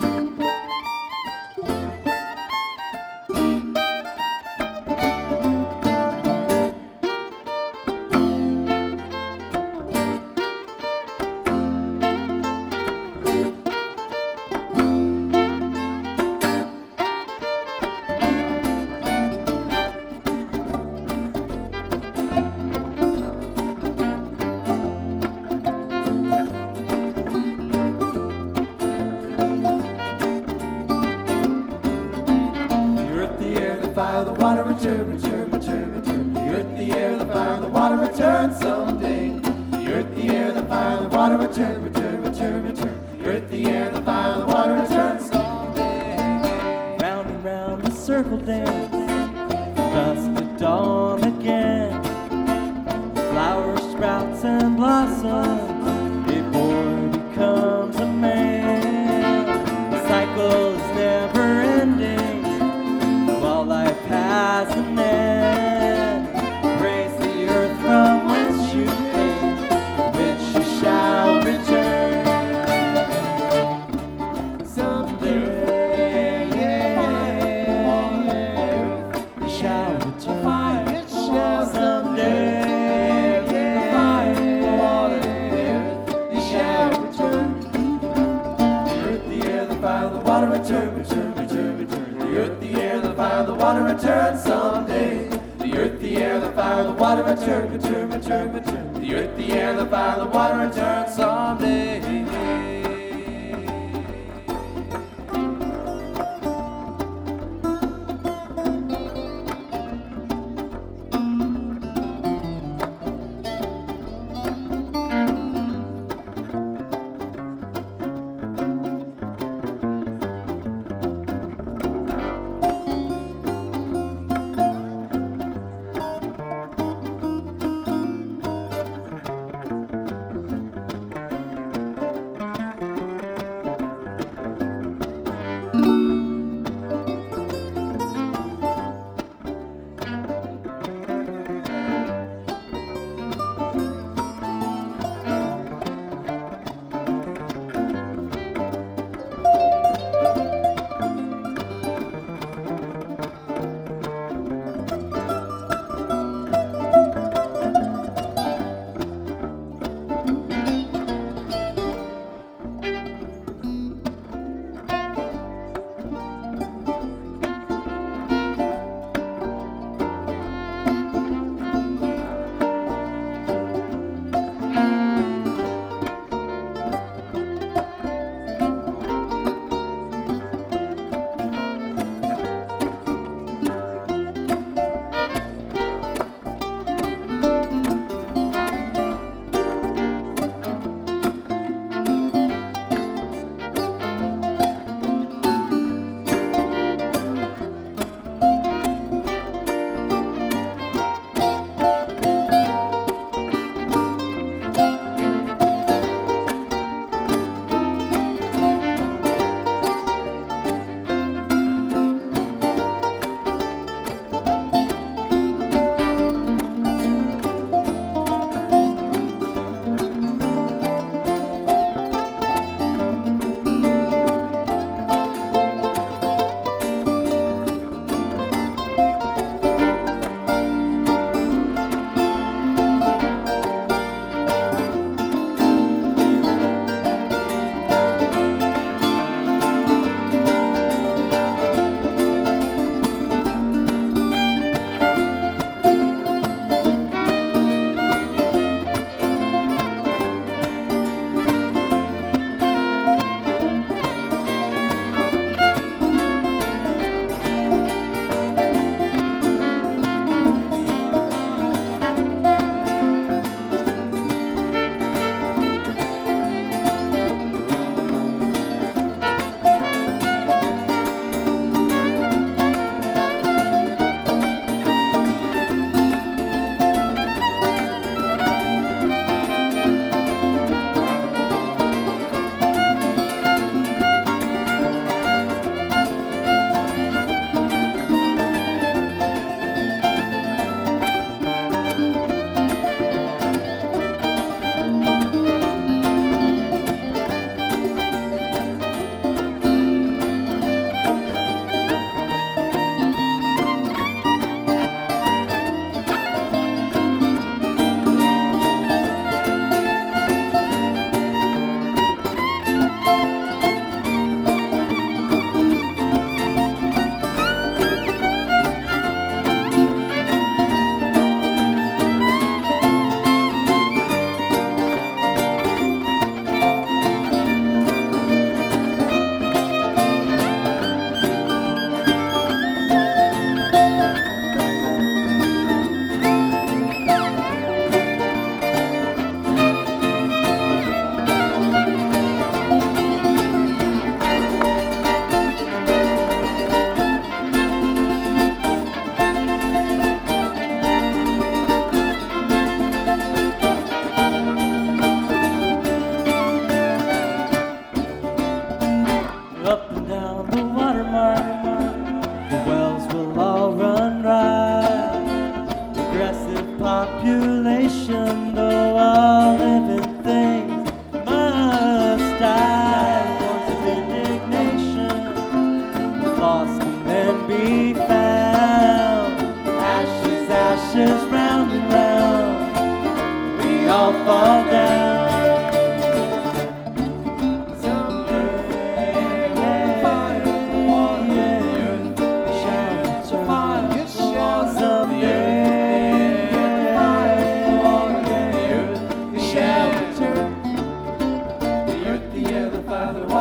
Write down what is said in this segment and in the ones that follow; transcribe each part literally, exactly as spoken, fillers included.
fire, the water return, return, return, return. The earth, the air, the fire, the water return someday. The earth, the air, the fire, the water return, return, return, return. The earth, the air, the fire, the water return someday. Round and round the circle dance, dusk to dawn again. Flowers, sprouts, and blossoms, a boy becomes a man. The cycle is never ending, while life has an end. Praise the earth from whence you came, which you shall return someday. You shall return someday. The water return, return, return, return. The earth, the air, the fire, the water return someday. The earth, the air, the fire, the water return, return, return, return. The earth, the air, the fire, the water return someday.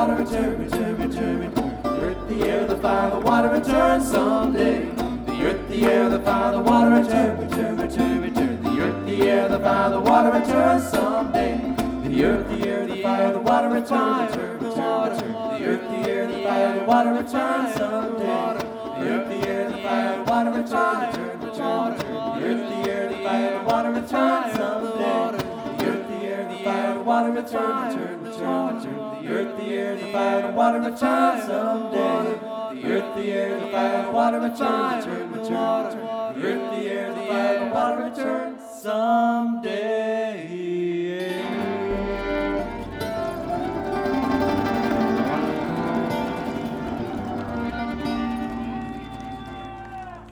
water return, return, return, return. The earth, the air, the fire, the water return someday. The earth, the air, the fire, the water return, return, return, return. The earth, the air, the fire, the water return someday. The earth, the air, the fire, the water return, return, return, return. The earth, the air, the fire, the water return someday. The earth, the air, the fire, the water return, return, return, return. The earth, the air, the fire, the water return someday. The earth, the air, the fire, the water return, return, return, return. The earth, the air, the fire, the water return someday. The earth, the air, the fire, the water return, return, return, return. The earth, the air, the fire, the water return someday.